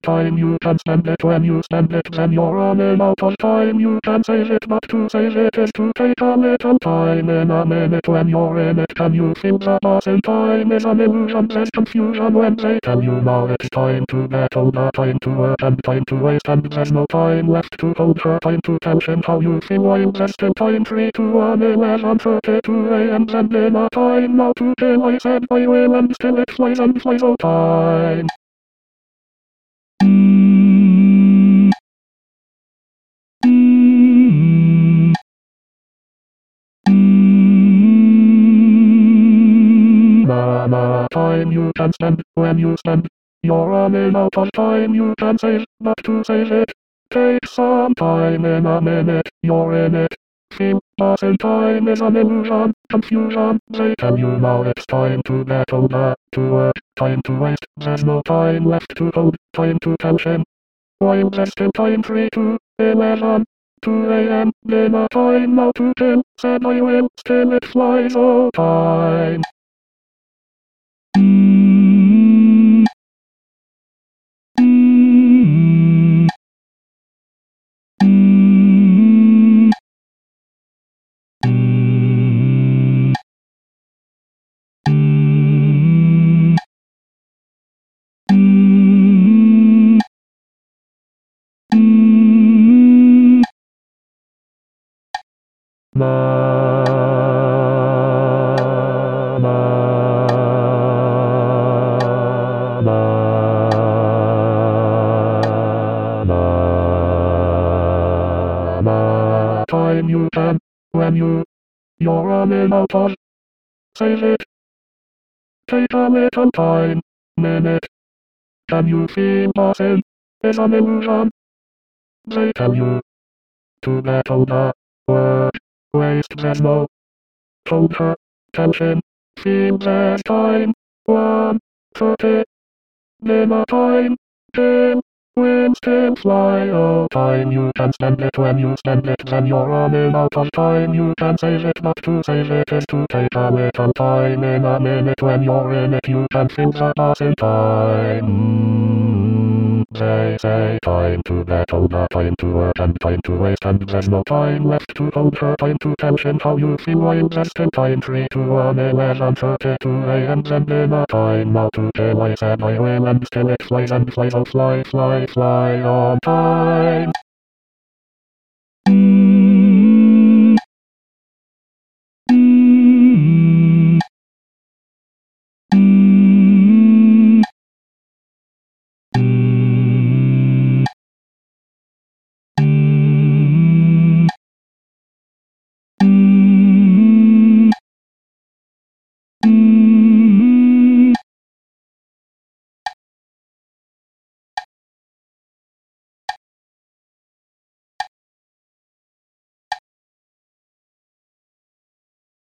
Time you can spend it when you spend it, then you're running out of time. You can save it, but to save it is to take a little time. In a minute when you're in it, can you feel the passing time is an illusion? There's confusion when they tell you now it's time to get older, time to work and time to waste, and there's no time left to hold her, time to tell him how you feel while there's still time. 3 to 1, 11:32 a.m. Then in a time now to kill, I said I will, and still it flies and flies, oh time. Time you can spend when you spend. You're running out of time you can save, but to save it, take some time. In a minute, you're in it. Feel passing time is an illusion, confusion. They tell you now it's time to get older, to work, time to waste. There's no time left to hold, time to tell him. While there's still time, 3 to 11. 2 a.m. Dinner time now to kill, said I will, still it flies, oh time. Time you can, when you're running out of, save it, take a little time, minute, can you feel passing, is an illusion, they tell you, to get older, work, waste there's no, told her, tell him, feel there's time, 1:30, dinner time, kill, will still fly, oh time you can spend it when you spend it, then you're running out of time you can save it, but to save it is to take a little time. In a minute when you're in it you can feel the passing time. They say time to get older, time to work and time to waste, and there's no time left to hold her, time to tell him how you feel while there's still time. 3 to 1, 11:32 a.m. Then dinner time now to kill, I said I will, and still it flies and flies, oh fly, fly, fly on time.